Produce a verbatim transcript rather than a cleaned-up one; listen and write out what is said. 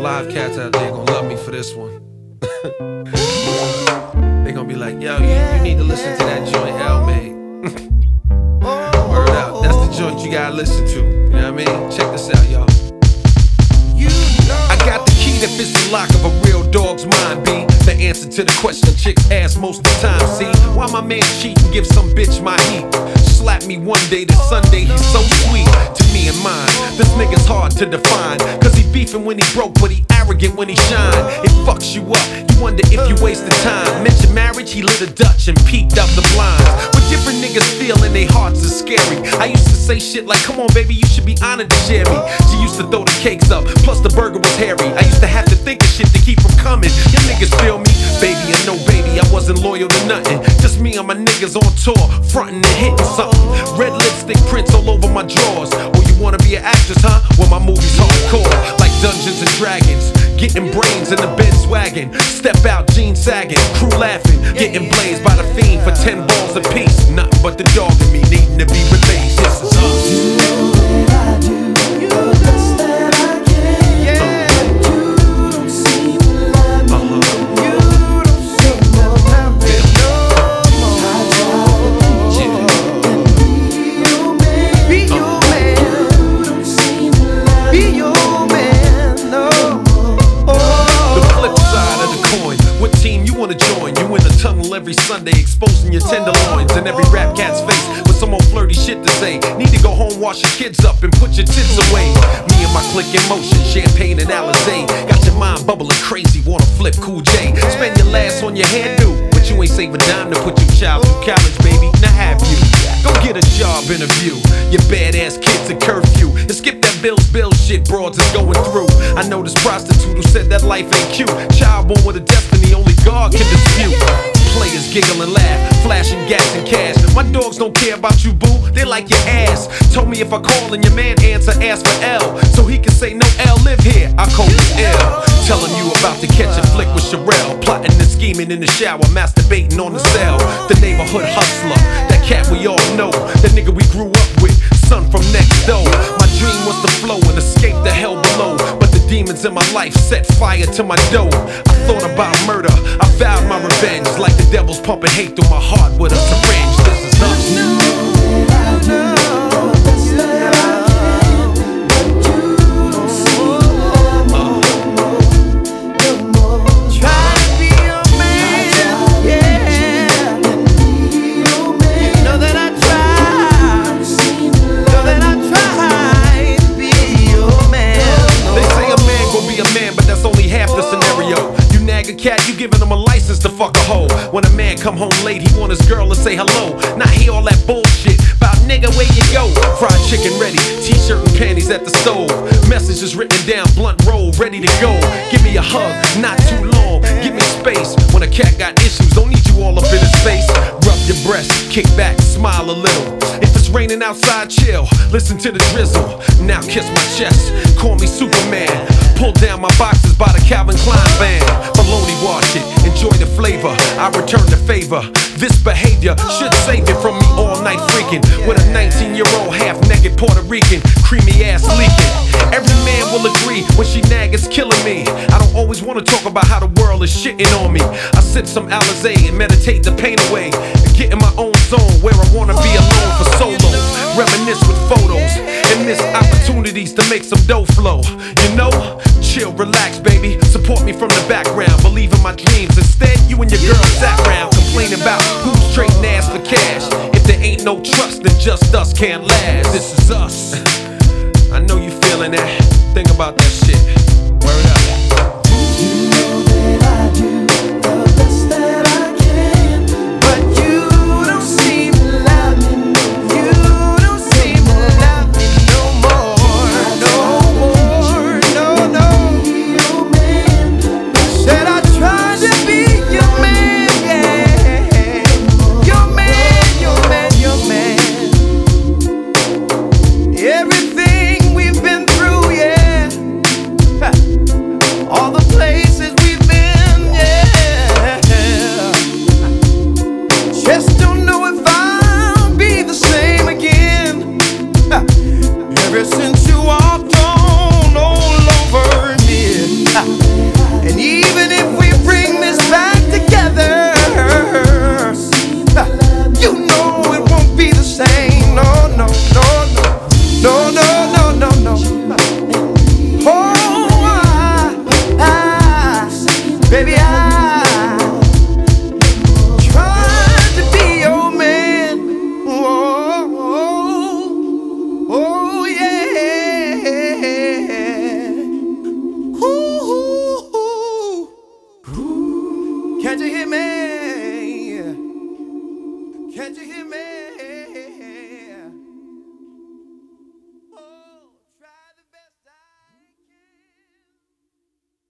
live cats out there gonna love me for this one. They gonna be like, yo, you, you need to listen to that joint L made. Word out, that's the joint you gotta listen to. You know what I mean? Check this out, y'all. I got the key that fits the lock of a real dog's mind, B. The answer to the question chicks ask most of the time. See, why my man cheat and give some bitch my heat? Slap me one day to Sunday, he's so sweet to me and mine. This nigga's hard to define, cause he beefing when he broke, but he arrogant when he shine. It fucks you up, you wonder if you wasted time. Mention marriage, he lit a Dutch and peeked out the blinds. But different niggas feel and their hearts are scary. I used to say shit like, come on baby, you should be honored to share me. She used to throw the cakes up, plus the burger was hairy. I used to have to think of shit to keep from coming. You niggas feel me? Baby and no baby, I wasn't loyal to nothing. Just me and my niggas on tour, frontin' and hitting something. Red lipstick prints all over my drawers. Oh, you wanna be an actress, huh? Well, my movie's hardcore, like Dungeons and Dragons. Getting brains in the Benz wagon. Step out, jeans sagging, crew laughing. Getting blazed by the fiend for ten balls a piece. Nothing but the dog in me needing to be released. This is us. Every Sunday, exposing your tenderloins in every rap cat's face with some old flirty shit to say. Need to go home, wash your kids up, and put your tits away. Me and my clique in motion, champagne and Alizé. Got your mind bubbling crazy, wanna flip Cool J. Spend your last on your hairdo, but you ain't save a dime to put your child through college, baby. Now have you? Go get a job interview. Your badass kids at curfew. And skip that bills, bills shit broads is going through. I know this prostitute who said that life ain't cute. Child born with a destiny only God can dispute. Players giggle and laugh, flashing gas and cash. My dogs don't care about you, boo, they like your ass. Told me if I call and your man answer, ask for L, so he can say no L, live here, I call it L. Telling you about to catch a flick with Sherelle. Plotting and scheming in the shower, masturbating on the cell. The neighborhood hustler, that cat we all know. The nigga we grew up with, son from next door. My dream was to flow and escape the hell below, but the demons in my life set fire to my dough. I thought about murder, I vowed my revenge. Like the devil's pumping hate through my heart with a syringe. This is us. Cat, you giving him a license to fuck a hoe. When a man come home late, he want his girl to say hello. Not hear all that bullshit about nigga, where you go? Fried chicken ready, t-shirt and panties at the stove. Messages written down, blunt roll, ready to go. Give me a hug, not too long, give me space. When a cat got issues, don't need you all up in his face. Rub your breast, kick back, smile a little. If it's raining outside, chill, listen to the drizzle. Now kiss my chest, call me Superman. Pull down my boxes by the Calvin Klein band. Baloney wash it, enjoy the flavor, I return the favor. This behavior should save you from me all night freaking with a nineteen year old half-naked Puerto Rican, creamy ass leaking. Every man will agree when she nag it's killing me. I don't always want to talk about how the world is shitting on me. I sip some Alizé and meditate the pain away, and get in my own zone where I wanna be alone for solo. Reminisce with photos and miss opportunities to make some dough flow. You know, chill, relax, baby. Support me from the background. Believe in my dreams. Instead, you and your girl sat round complaining about who's trading ass for cash. If there ain't no trust, then just us can't last. This is us. I know you feeling that. Think about that shit. Word up. You know that I do the best that I can, but you don't seem to love me. You don't seem to love me no more, no more, no, no. Said I tried to be your man, yeah. Your man, your man, your man. Everything we've been through, yeah. Catch a hit, man.